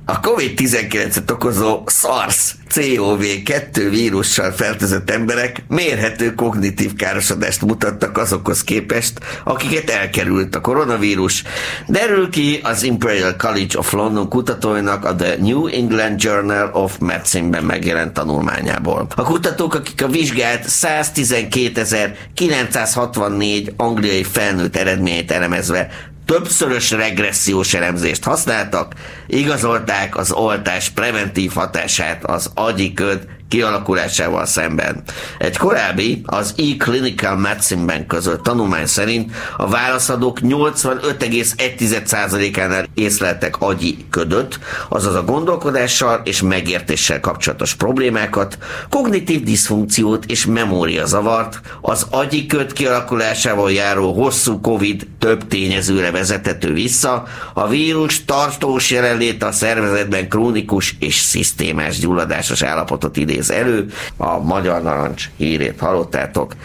A COVID-19-et okozó SARS-CoV-2 vírussal fertőzött emberek mérhető kognitív károsodást mutattak azokhoz képest, akiket elkerült a koronavírus, derül ki az Imperial College of London kutatóinak a The New England Journal of Medicine-ben megjelent tanulmányából. A kutatók, akik a vizsgált 112.964 angliai felnőtt eredményét elemezve többszörös regressziós elemzést használtak, igazolták az oltás preventív hatását az agyi köd kialakulásával szemben. Egy korábbi, az E-Clinical Medicine-ben közölt tanulmány szerint a válaszadók 85,1%-ánál észleltek agyi ködöt, azaz a gondolkodással és megértéssel kapcsolatos problémákat, kognitív diszfunkciót és memóriazavart, az agyi köd kialakulásával járó hosszú Covid több tényezőre vezethető vissza, a vírus tartós jelenléte a szervezetben krónikus és szisztémás gyulladásos állapotot idéz elő. A Magyar Narancs hírét hallottátok.